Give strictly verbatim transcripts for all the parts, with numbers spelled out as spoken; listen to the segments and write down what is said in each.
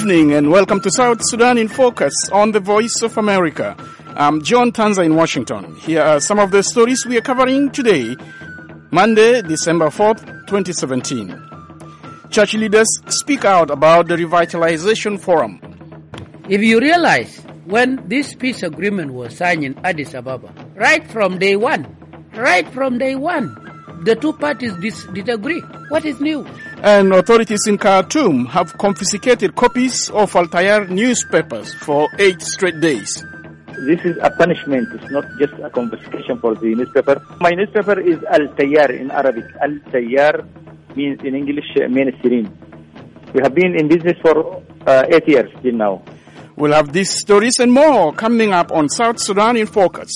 evening and welcome to South Sudan in Focus on the Voice of America. I'm John Tanza in Washington. Here are some of the stories we are covering today, Monday, December fourth, twenty seventeen. Church leaders speak out about the Revitalization Forum. If you realize, when this peace agreement was signed in Addis Ababa, right from day one, right from day one, the two parties dis- did agree. What is new? And authorities in Khartoum have confiscated copies of Al Tayar newspapers for eight straight days. This is a punishment. It's not just a confiscation for the newspaper. My newspaper is Al Tayar in Arabic. Al Tayar means in English mainstream. We have been in business for uh, eight years till now. We'll have these stories and more coming up on South Sudan in Focus.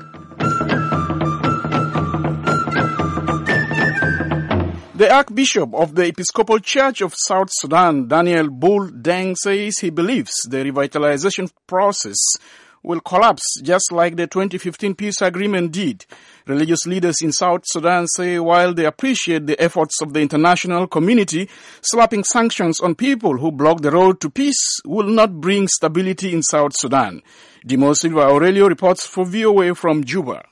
The Archbishop of the Episcopal Church of South Sudan, Daniel Bull Deng, says he believes the revitalization process will collapse just like the twenty fifteen peace agreement did. Religious leaders in South Sudan say while they appreciate the efforts of the international community, slapping sanctions on people who block the road to peace will not bring stability in South Sudan. Dimo Silva Aurelio reports for V O A from Juba.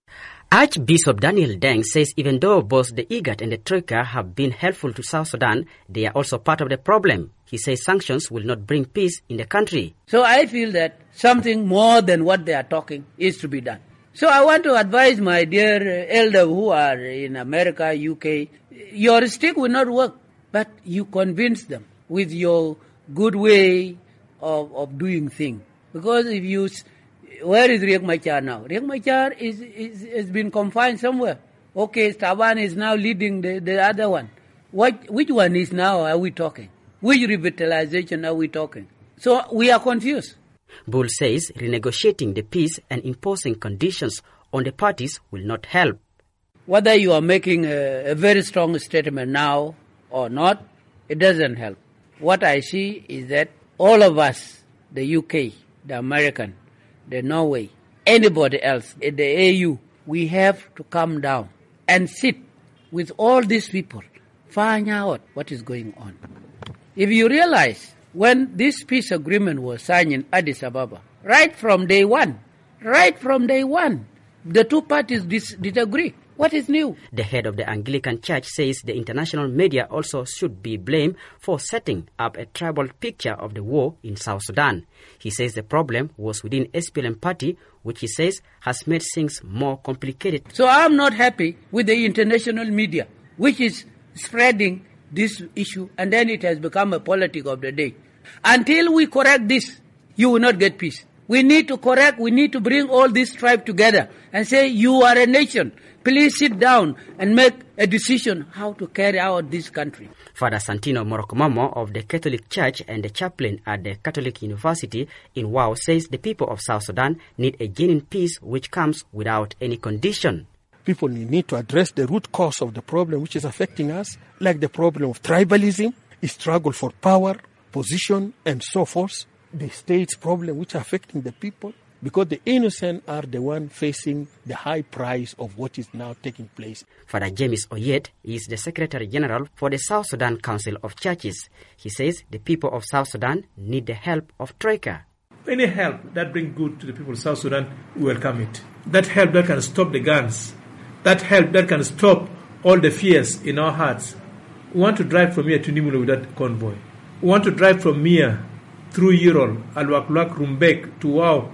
Archbishop Daniel Deng says even though both the IGAD and the Troika have been helpful to South Sudan, they are also part of the problem. He says sanctions will not bring peace in the country. So I feel that something more than what they are talking is to be done. So I want to advise my dear elders who are in America, U K, your stick will not work, but you convince them with your good way of, of doing things. Because if you... Where is Riek Machar now? Riek Machar is, is, has been confined somewhere. Okay, Taban is now leading the, the other one. What, which one is now are we talking? Which revitalization are we talking? So we are confused. Bull says renegotiating the peace and imposing conditions on the parties will not help. Whether you are making a, a very strong statement now or not, it doesn't help. What I see is that all of us, the U K, the American, the Norway, anybody else, the A U, we have to come down and sit with all these people, find out what is going on. If you realize, when this peace agreement was signed in Addis Ababa, right from day one, right from day one, the two parties dis- did agree. What is new? The head of the Anglican Church says the international media also should be blamed for setting up a tribal picture of the war in South Sudan. He says the problem was within S P L M party, which he says has made things more complicated. So I'm not happy with the international media, which is spreading this issue, and then it has become a politic of the day. Until we correct this, you will not get peace. We need to correct, we need to bring all these tribes together and say, you are a nation. Please sit down and make a decision how to carry out this country. Father Santino Morokomomo of the Catholic Church and the chaplain at the Catholic University in Wau says the people of South Sudan need a genuine peace which comes without any condition. People need to address the root cause of the problem which is affecting us, like the problem of tribalism, struggle for power, position, and so forth. The state's problem which are affecting the people, because the innocent are the one facing the high price of what is now taking place. Father James Oyet is the Secretary General for the South Sudan Council of Churches. He says the people of South Sudan need the help of Troika. Any help that brings good to the people of South Sudan, we welcome it. That help that can stop the guns, that help that can stop all the fears in our hearts. We want to drive from here to Nimule with that convoy. We want to drive from here through Ural, Al-Waklak, Rumbek, to Wau,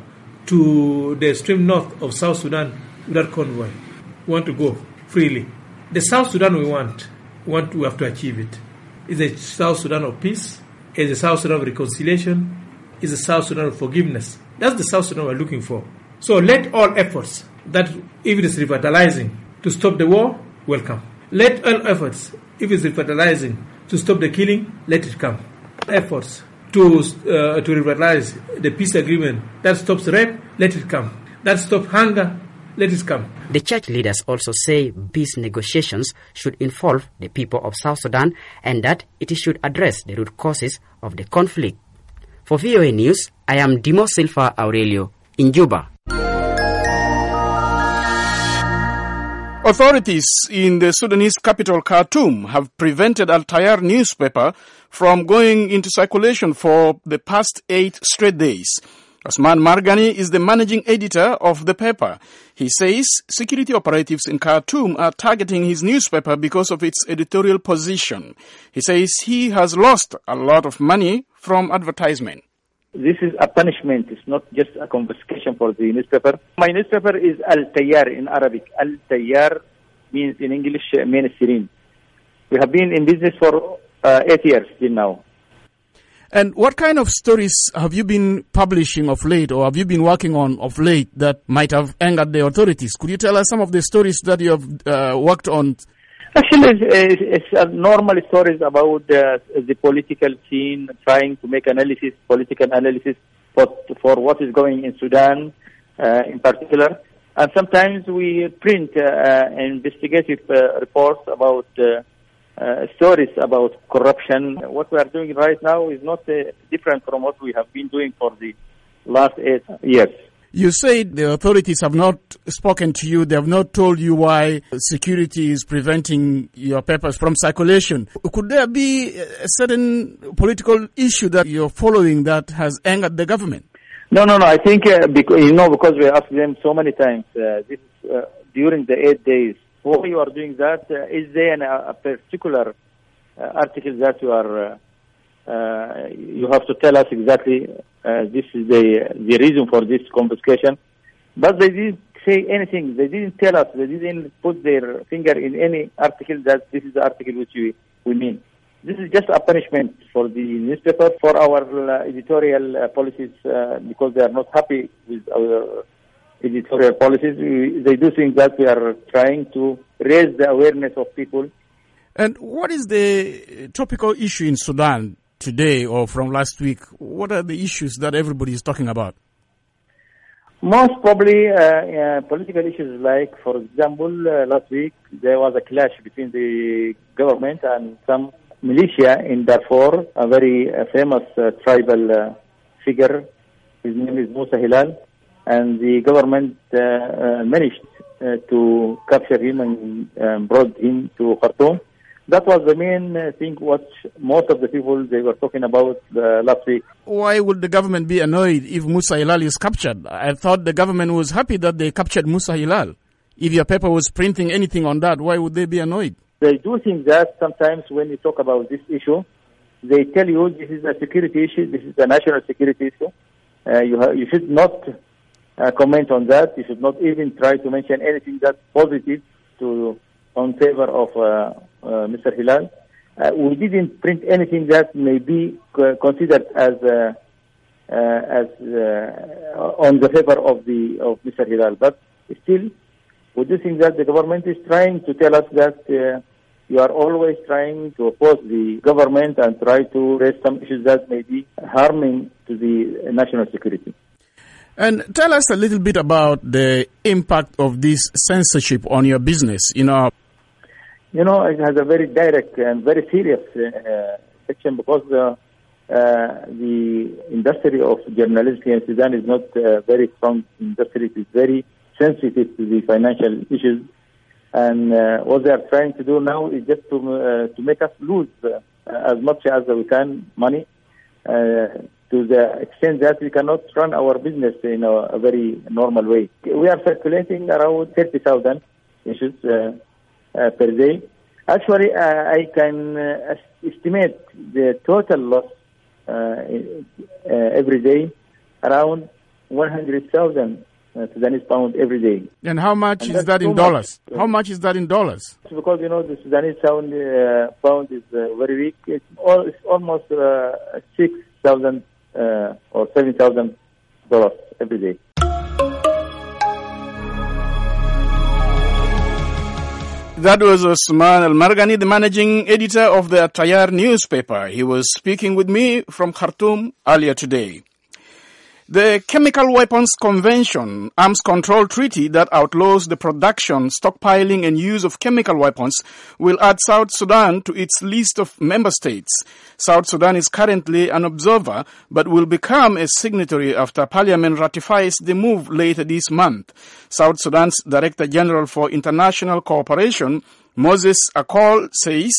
to the extreme north of South Sudan with that convoy. We want to go freely. The South Sudan we want, we, want, we have to achieve it. It's a South Sudan of peace, it's a South Sudan of reconciliation, it's a South Sudan of forgiveness. That's the South Sudan we're looking for. So let all efforts that, if it is revitalizing to stop the war, welcome. Let all efforts, if it is revitalizing to stop the killing, let it come. Efforts to uh, to revitalize the peace agreement that stops rape, let it come. That stops hunger, let it come. The church leaders also say peace negotiations should involve the people of South Sudan and that it should address the root causes of the conflict. For V O A News, I am Dimo Silva Aurelio in Juba. Authorities in the Sudanese capital Khartoum have prevented Al Tayar newspaper from going into circulation for the past eight straight days. Osman Margani is the managing editor of the paper. He says security operatives in Khartoum are targeting his newspaper because of its editorial position. He says he has lost a lot of money from advertisement. This is a punishment. It's not just a confiscation for the newspaper. My newspaper is Al-Tayyar in Arabic. Al-Tayyar means in English Mainstream. We have been in business for uh, eight years till now. And what kind of stories have you been publishing of late, or have you been working on of late that might have angered the authorities? Could you tell us some of the stories that you have uh, worked on? Actually, it's, it's a normal stories about uh, the political scene, trying to make analysis, political analysis for, for what is going in Sudan uh, in particular. And sometimes we print uh, investigative uh, reports about uh, Uh, stories about corruption. What we are doing right now is not uh, different from what we have been doing for the last eight years. You say the authorities have not spoken to you, they have not told you why security is preventing your papers from circulation. Could there be a certain political issue that you're following that has angered the government? No, no, no. I think, uh, because, you know, because we asked them so many times, uh, this uh, during the eight days, why you are doing that? Uh, is there an, a particular uh, article that you are, uh, uh, you have to tell us exactly uh, this is the the reason for this confiscation? But they didn't say anything. They didn't tell us. They didn't put their finger in any article that this is the article which we, we mean. This is just a punishment for the newspaper, for our uh, editorial uh, policies, uh, because they are not happy with our editorial policies. We, they do think that we are trying to raise the awareness of people. And what is the topical issue in Sudan today or from last week? What are the issues that everybody is talking about? Most probably uh, uh, political issues, like, for example, uh, last week there was a clash between the government and some militia in Darfur, a very uh, famous uh, tribal uh, figure. His name is Musa Hilal. And the government uh, uh, managed uh, to capture him and um, brought him to Khartoum. That was the main uh, thing what most of the people they were talking about uh, last week. Why would the government be annoyed if Musa Hilal is captured? I thought the government was happy that they captured Musa Hilal. If your paper was printing anything on that, why would they be annoyed? They do think that sometimes when you talk about this issue, they tell you this is a security issue, this is a national security issue. Uh, you, ha- you should not Uh, comment on that. You should not even try to mention anything that's positive to on favor of uh, uh, Mister Hilal. Uh, we didn't print anything that may be c- considered as uh, uh, as uh, on the favor of the of Mister Hilal. But still, we do think that the government is trying to tell us that uh, you are always trying to oppose the government and try to raise some issues that may be harming to the national security. And tell us a little bit about the impact of this censorship on your business. You know, you know, it has a very direct and very serious uh, section because the uh, the industry of journalism in Sudan is not a very strong industry. It is very sensitive to the financial issues, and uh, what they are trying to do now is just to uh, to make us lose uh, as much as we can money. Uh, to the extent that we cannot run our business in a, a very normal way. We are circulating around thirty thousand issues uh, uh, per day. Actually, uh, I can uh, estimate the total loss uh, uh, every day around one hundred thousand uh, Sudanese pound every day. And how much and is that in dollars? Much. How much is that in dollars? Because, you know, the Sudanese pound, uh, pound is uh, very weak. It's, all, it's almost uh, six thousand Uh, or seven thousand dollars every day. That was Osman Al-Margani, the managing editor of the Tayyar newspaper. He was speaking with me from Khartoum earlier today. The Chemical Weapons Convention, arms control treaty that outlaws the production, stockpiling and use of chemical weapons, will add South Sudan to its list of member states. South Sudan is currently an observer, but will become a signatory after Parliament ratifies the move later this month. South Sudan's Director General for International Cooperation, Moses Akol, says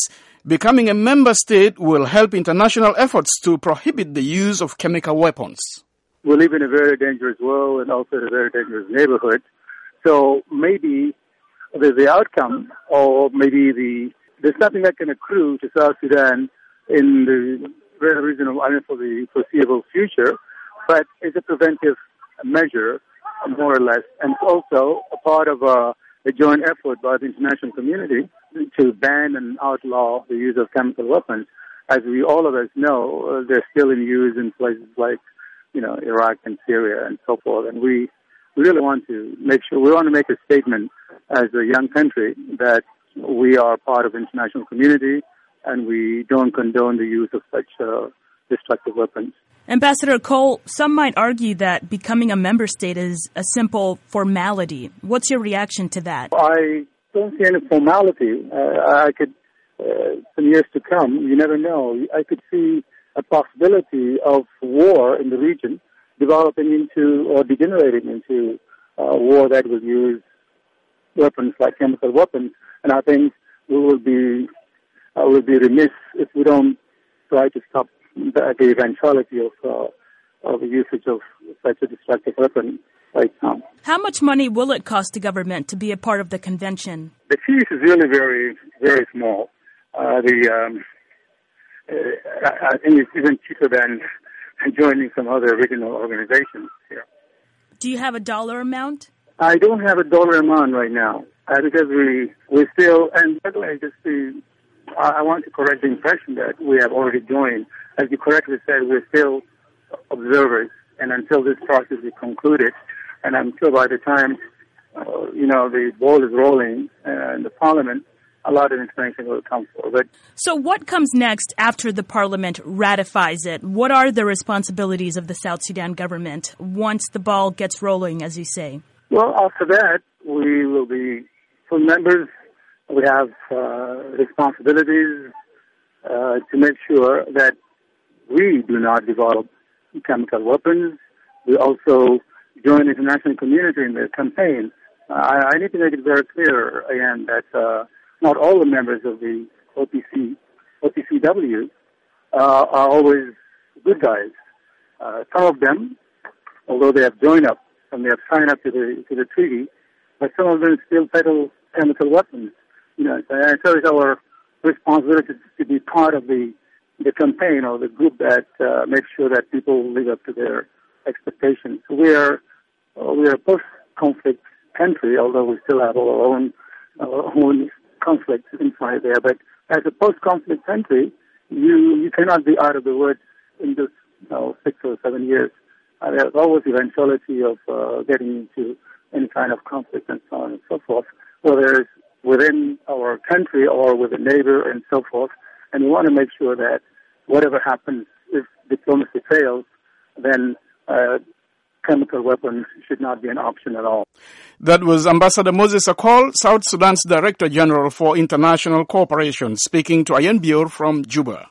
Becoming a member state will help international efforts to prohibit the use of chemical weapons. We live in a very dangerous world and also in a very dangerous neighborhood. So maybe the, the outcome, or maybe the there's nothing that can accrue to South Sudan in the very reasonable, I mean, for the foreseeable future, but it's a preventive measure, more or less, and it's also a part of a, a joint effort by the international community to ban and outlaw the use of chemical weapons. As we all of us know, uh, they're still in use in places like, you know, Iraq and Syria and so forth, and we we really want to make sure, we want to make a statement as a young country that we are part of the international community and we don't condone the use of such uh, destructive weapons. Ambassador Cole, some might argue that becoming a member state is a simple formality. What's your reaction to that? I don't see any formality. Uh, I could, uh, some years to come, you never know. I could see a possibility of war in the region developing into or degenerating into a war that will use weapons like chemical weapons. And I think we will be uh, will be remiss if we don't try to stop the, the eventuality of uh, of the usage of such a destructive weapon right now. How much money will it cost the government to be a part of the convention? The fees is really very, very small. Uh, the um, uh, I think it's even cheaper than joining some other regional organizations here. Do you have a dollar amount? I don't have a dollar amount right now uh, because we we still, and by the way, just to, I want to correct the impression that we have already joined. As you correctly said, we're still observers, and until this process is concluded, and I'm sure by the time uh, you know the ball is rolling uh, in the parliament, a lot of information will come forward. So what comes next after the parliament ratifies it? What are the responsibilities of the South Sudan government once the ball gets rolling, as you say? Well, after that, we will be full members. We have uh, responsibilities uh, to make sure that we do not develop chemical weapons. We also join the international community in the campaign. Uh, I need to make it very clear, again, that uh, not all the members of the O P C, O P C W uh, are always good guys. Uh, some of them, although they have joined up and they have signed up to the to the treaty, but some of them still peddle chemical weapons. You know, so it's our responsibility to be part of the the campaign or the group that uh, makes sure that people live up to their expectations. We are uh, we are a post-conflict country, although we still have our own our own conflict inside there. But as a post-conflict country, you you cannot be out of the woods in just you know, six or seven years. Uh, there's always eventuality of uh, getting into any kind of conflict and so on and so forth, whether it's within our country or with a neighbor and so forth. And we want to make sure that whatever happens, if diplomacy fails, then uh, chemical weapons should not be an option at all. That was Ambassador Moses Akol, South Sudan's Director General for International Cooperation, speaking to Ayan Bior from Juba.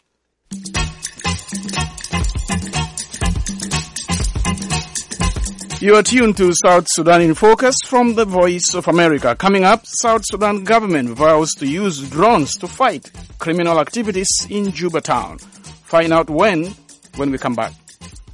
You are tuned to South Sudan in Focus from the Voice of America. Coming up, South Sudan government vows to use drones to fight criminal activities in Juba town. Find out when, when we come back.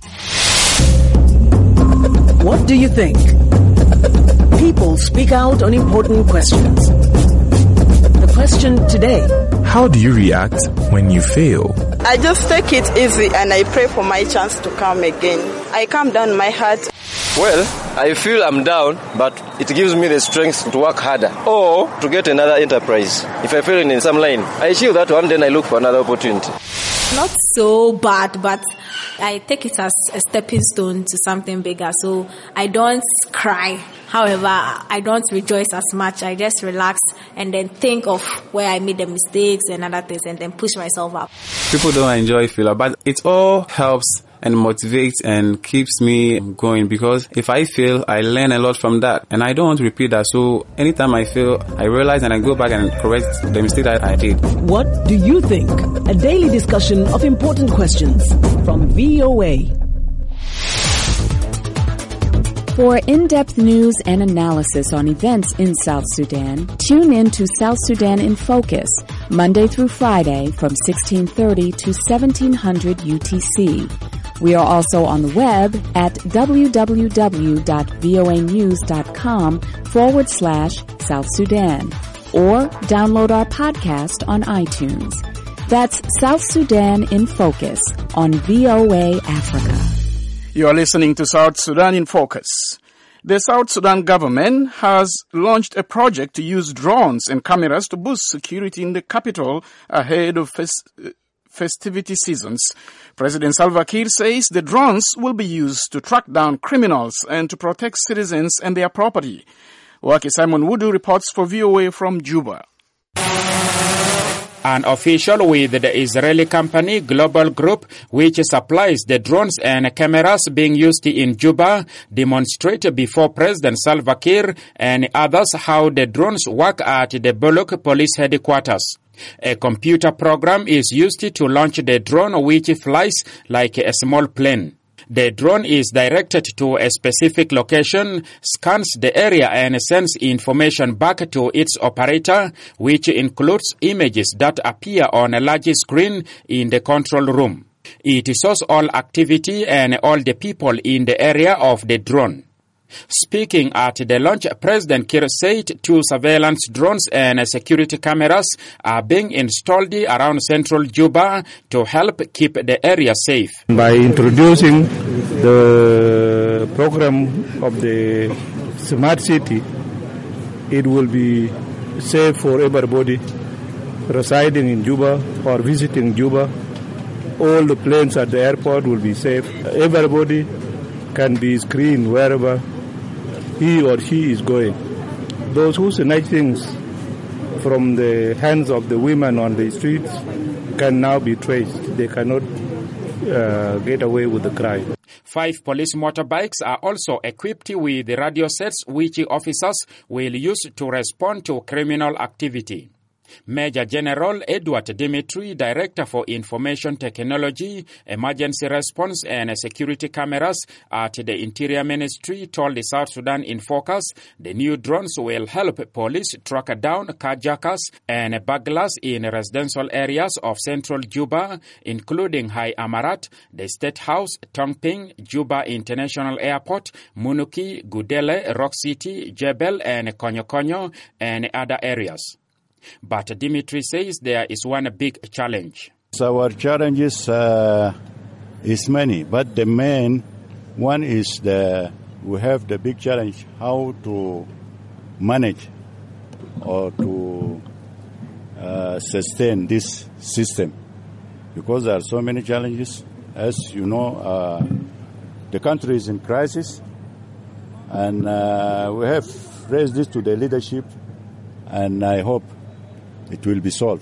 What do you think? People speak out on important questions. The question today: how do you react when you fail? I just take it easy and I pray for my chance to come again. I calm down my heart. Well, I feel I'm down, but it gives me the strength to work harder or to get another enterprise. If I fail in some line, I achieve that one, then I look for another opportunity. Not so bad, but I take it as a stepping stone to something bigger. So I don't cry. However, I don't rejoice as much. I just relax and then think of where I made the mistakes and other things and then push myself up. People don't enjoy failure, but it all helps and motivates and keeps me going, because if I fail, I learn a lot from that and I don't want to repeat that. So anytime I fail, I realize and I go back and correct the mistake that I did. What do you think? A daily discussion of important questions from V O A. For in-depth news and analysis on events in South Sudan, tune in to South Sudan in Focus, Monday through Friday from sixteen thirty to seventeen hundred U T C. We are also on the web at www.voanews.com forward slash South Sudan or download our podcast on iTunes. That's South Sudan in Focus on V O A Africa. You are listening to South Sudan in Focus. The South Sudan government has launched a project to use drones and cameras to boost security in the capital ahead of fest- festivity seasons. President Salva Kiir says the drones will be used to track down criminals and to protect citizens and their property. Waki Simon Wudu reports for V O A from Juba. An official with the Israeli company Global Group, which supplies the drones and cameras being used in Juba, demonstrated before President Salva Kiir and others how the drones work at the Bullock Police Headquarters. A computer program is used to launch the drone, which flies like a small plane. The drone is directed to a specific location, scans the area and sends information back to its operator, which includes images that appear on a large screen in the control room. It shows all activity and all the people in the area of the drone. Speaking at the launch, President Kiir said two surveillance drones and security cameras are being installed around central Juba to help keep the area safe. By introducing the program of the smart city, it will be safe for everybody residing in Juba or visiting Juba. All the planes at the airport will be safe. Everybody can be screened wherever he or she is going. Those who snatch things from the hands of the women on the streets can now be traced. They cannot uh, get away with the crime. Five police motorbikes are also equipped with radio sets which officers will use to respond to criminal activity. Major General Edward Dimitri, Director for Information Technology, Emergency Response and Security Cameras at the Interior Ministry, told the South Sudan in Focus the new drones will help police track down carjackers and burglars in residential areas of central Juba, including High Amarat, the State House, Tongping, Juba International Airport, Munuki, Gudele, Rock City, Jebel, and Konyo Konyo, and other areas. But Dimitri says there is one big challenge. So our challenges uh, is many, but the main one is the we have the big challenge how to manage or to uh, sustain this system, because there are so many challenges. As you know, uh, the country is in crisis, and uh, we have raised this to the leadership, and I hope it will be solved,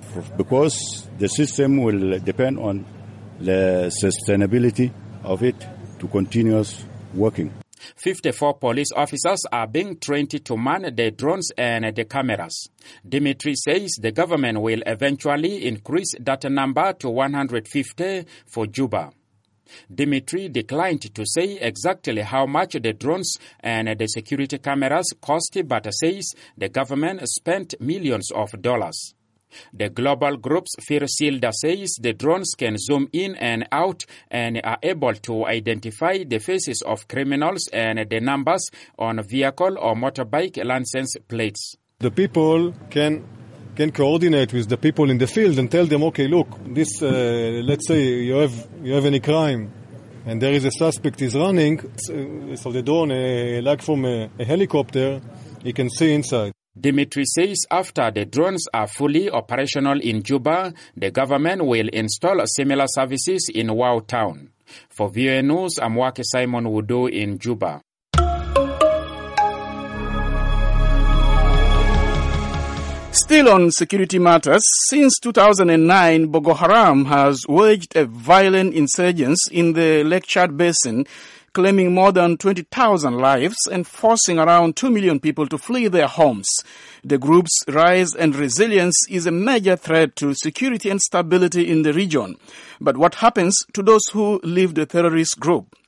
because the system will depend on the sustainability of it to continuous working. fifty-four police officers are being trained to man the drones and the cameras. Dimitri says the government will eventually increase that number to one hundred fifty for Juba. Dimitri declined to say exactly how much the drones and the security cameras cost, but says the government spent millions of dollars. The Global Group's Phil Silda says the drones can zoom in and out and are able to identify the faces of criminals and the numbers on vehicle or motorbike license plates. The people can can coordinate with the people in the field and tell them, okay, look, this, uh, let's say you have you have any crime and there is a suspect is running, so the drone, uh, like from a, a helicopter, he can see inside. Dimitri says after the drones are fully operational in Juba, the government will install similar services in Wau Town. For V O A News, I'm Waki Simon Wudu in Juba. Still on security matters, since two thousand nine, Boko Haram has waged a violent insurgence in the Lake Chad Basin, claiming more than twenty thousand lives and forcing around two million people to flee their homes. The group's rise and resilience is a major threat to security and stability in the region. But what happens to those who leave the terrorist group?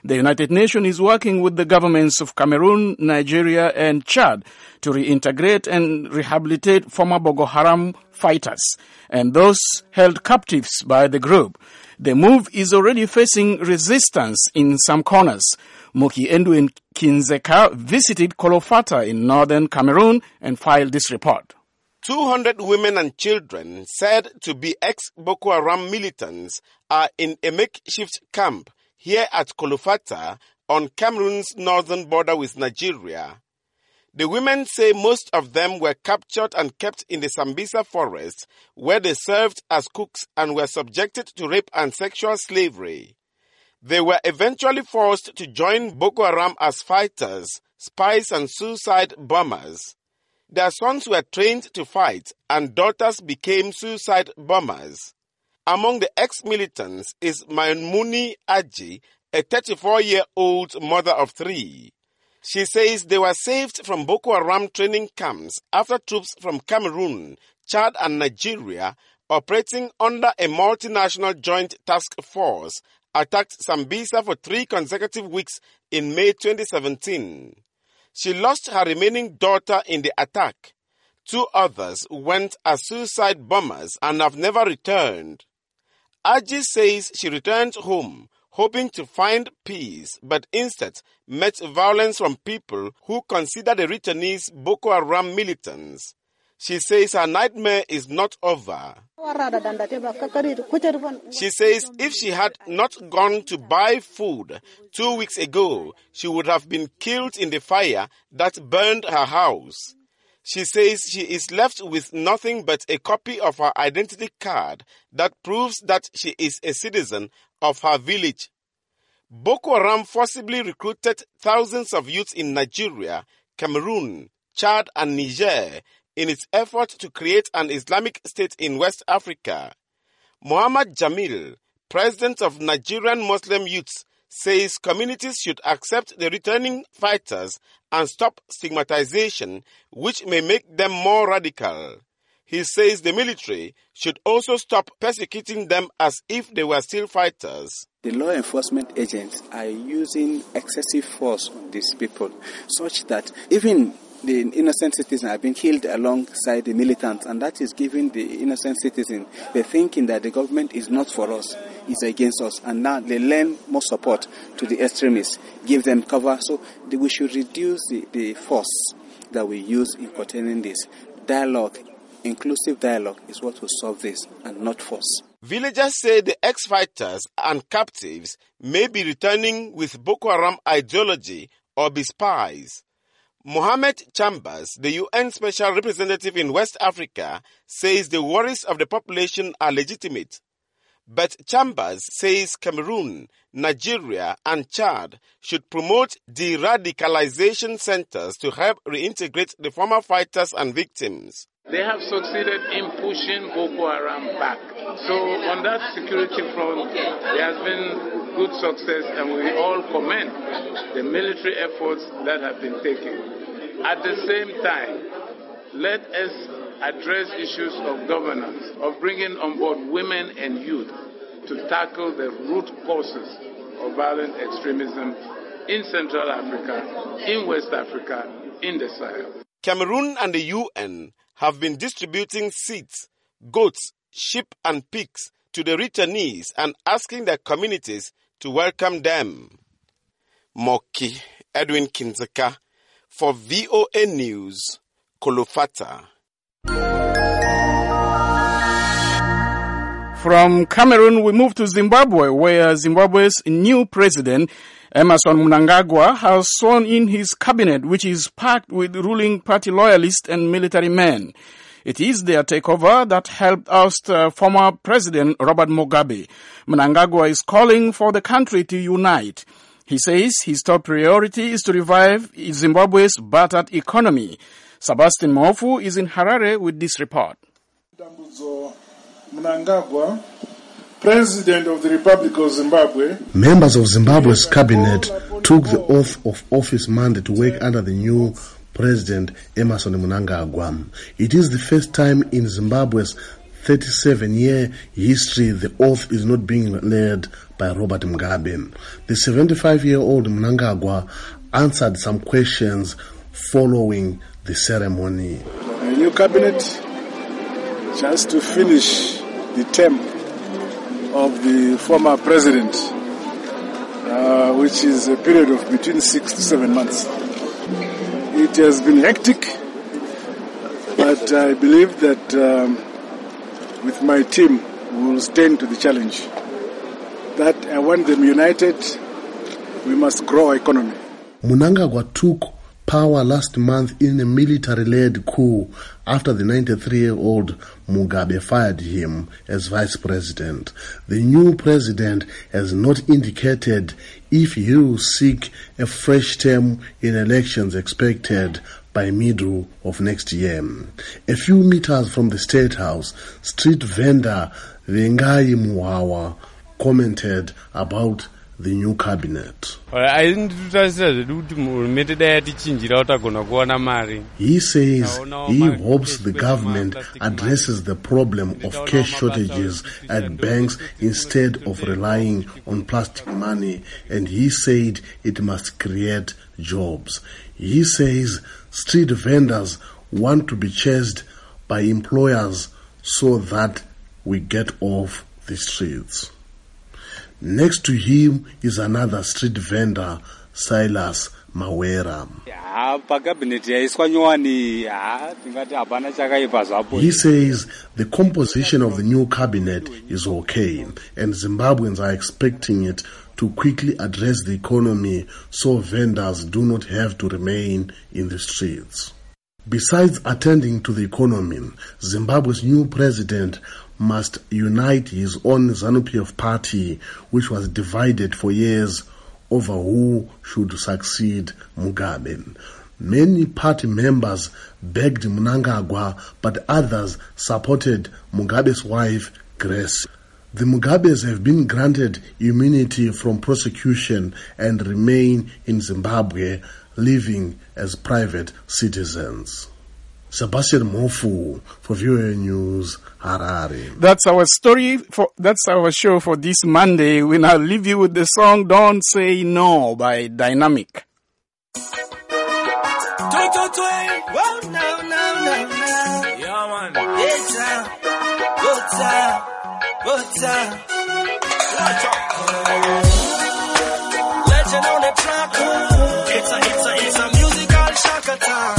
The United Nations is working with the governments of Cameroon, Nigeria and Chad to reintegrate and rehabilitate former Boko Haram fighters and those held captives by the group. The move is already facing resistance in some corners. Moki Edwin Kindzeka visited Kolofata in northern Cameroon and filed this report. two hundred women and children said to be ex-Boko Haram militants are in a makeshift camp here at Kolofata on Cameroon's northern border with Nigeria. The women say most of them were captured and kept in the Sambisa forest, where they served as cooks and were subjected to rape and sexual slavery. They were eventually forced to join Boko Haram as fighters, spies and suicide bombers. Their sons were trained to fight and daughters became suicide bombers. Among the ex-militants is Maimuni Aji, a thirty-four-year-old mother of three. She says they were saved from Boko Haram training camps after troops from Cameroon, Chad and Nigeria, operating under a multinational joint task force, attacked Sambisa for three consecutive weeks in May twenty seventeen. She lost her remaining daughter in the attack. Two others went as suicide bombers and have never returned. Aji says she returned home hoping to find peace, but instead met violence from people who consider the returnees Boko Haram militants. She says her nightmare is not over. She says if she had not gone to buy food two weeks ago, she would have been killed in the fire that burned her house. She says she is left with nothing but a copy of her identity card that proves that she is a citizen of her village. Boko Haram forcibly recruited thousands of youths in Nigeria, Cameroon, Chad and Niger in its effort to create an Islamic state in West Africa. Muhammad Jamil, president of Nigerian Muslim Youths, says communities should accept the returning fighters and stop stigmatization, which may make them more radical. He says the military should also stop persecuting them as if they were still fighters. The law enforcement agents are using excessive force on these people, such that even the innocent citizens have been killed alongside the militants, and that is giving the innocent citizen the thinking that the government is not for us, it's against us, and now they lend more support to the extremists, give them cover. So we should reduce the, the force that we use in containing this. Dialogue, inclusive dialogue is what will solve this, and not force. Villagers say the ex-fighters and captives may be returning with Boko Haram ideology or be spies. Mohamed Chambers, the U N Special Representative in West Africa, says the worries of the population are legitimate. But Chambers says Cameroon, Nigeria and Chad should promote de-radicalization centers to help reintegrate the former fighters and victims. They have succeeded in pushing Boko Haram back. So on that security front, there has been good success, and we all commend the military efforts that have been taken. At the same time, let us address issues of governance, of bringing on board women and youth to tackle the root causes of violent extremism in Central Africa, in West Africa, in the Sahel. Cameroon and the U N have been distributing seeds, goats, sheep and pigs to the returnees and asking their communities to welcome them. Moki Edwin Kindzeka for V O A News, Kolofata. From Cameroon, we move to Zimbabwe, where Zimbabwe's new president, Emmerson Mnangagwa, has sworn in his cabinet, which is packed with ruling party loyalists and military men. It is their takeover that helped oust uh, former President Robert Mugabe. Mnangagwa is calling for the country to unite. He says his top priority is to revive Zimbabwe's battered economy. Sebastian Mofu is in Harare with this report. Mnangagwa, President of the Republic of Zimbabwe. Members of Zimbabwe's cabinet took the oath of office Monday to work under the new President Emmerson Mnangagwa. It is the first time in Zimbabwe's thirty-seven-year history, the oath is not being led by Robert Mugabe. The seventy-five-year-old Mnangagwa answered some questions following the ceremony. A new cabinet, just to finish the term of the former president, uh, which is a period of between six to seven months. It has been hectic, but I believe that um, with my team, we will stand to the challenge. That I want them united. We must grow our economy. Mnangagwa took power last month in a military-led coup after the ninety-three-year-old Mugabe fired him as vice president. The new president has not indicated if he will seek a fresh term in elections expected by middle of next year. A few meters from the State House, street vendor Vengai Muhawa commented about the new cabinet. He says he hopes the government addresses the problem of cash shortages at banks instead of relying on plastic money, and he said it must create jobs. He says street vendors want to be chased by employers so that we get off the streets. Next to him is another street vendor, Silas Mawera. He says the composition of the new cabinet is okay, and Zimbabweans are expecting it to quickly address the economy so vendors do not have to remain in the streets. Besides attending to the economy, Zimbabwe's new president must unite his own ZANU-P F party, which was divided for years over who should succeed Mugabe. Many party members begged Mnangagwa, but others supported Mugabe's wife, Grace. The Mugabes have been granted immunity from prosecution and remain in Zimbabwe, living as private citizens. Sebastian Mofu for V O A News, Harare. That's our story for, that's our show for this Monday. We now leave you with the song Don't Say No by Dynamic. Legend on the track. It's a, it's a, it's a musical shock attack.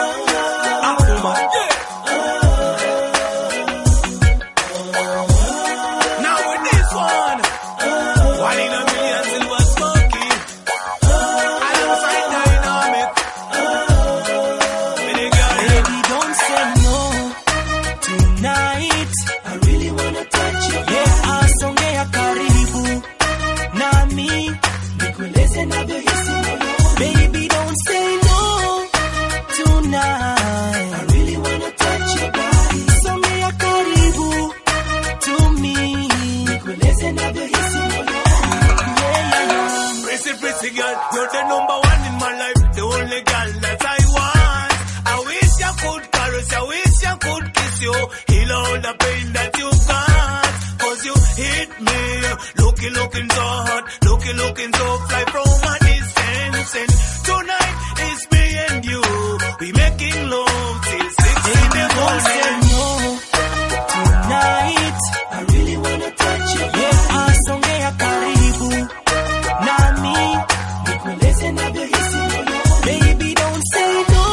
Baby, don't say no tonight. I really wanna touch your body. So me a karibu to me. Nikoleze na behisi moyo. Yeah, yeah, yeah. Pretty, pretty girl, you're the number one in my life. The only girl that I want. I wish I could caress, I wish I could kiss you. Heal all the pain that you got. Cause you hit me. Looking, looking so hot. Looking, looking so fly from my distance. And tonight it's me and you. We making love till six in the morning. No, tonight I really wanna touch you. Yeah, asongea karibu nami nikoleze na behisi moyo. Baby, don't say no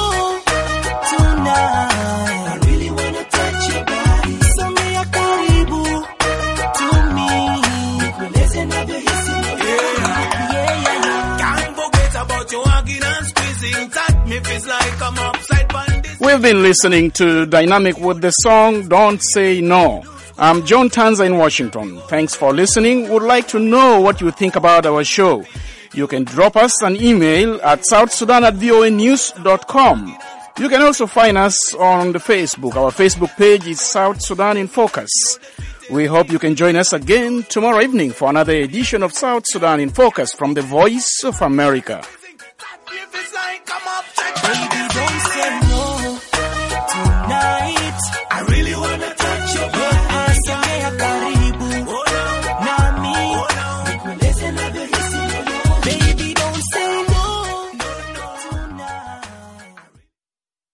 tonight. I really wanna touch your body. Songea karibu to me nikoleze na behisi moyo. Yeah, yeah, yeah. Can't forget about your hugging and squeezing. That me feels like I'm upside down. We've been listening to Dynamic with the song Don't Say No. I'm John Tanza in Washington. Thanks for listening. Would like to know what you think about our show. You can drop us an email at south sudan at voa news dot com. You can also find us on the Facebook. Our Facebook page is South Sudan in Focus. We hope you can join us again tomorrow evening for another edition of South Sudan in Focus from the Voice of America. Baby, don't say no.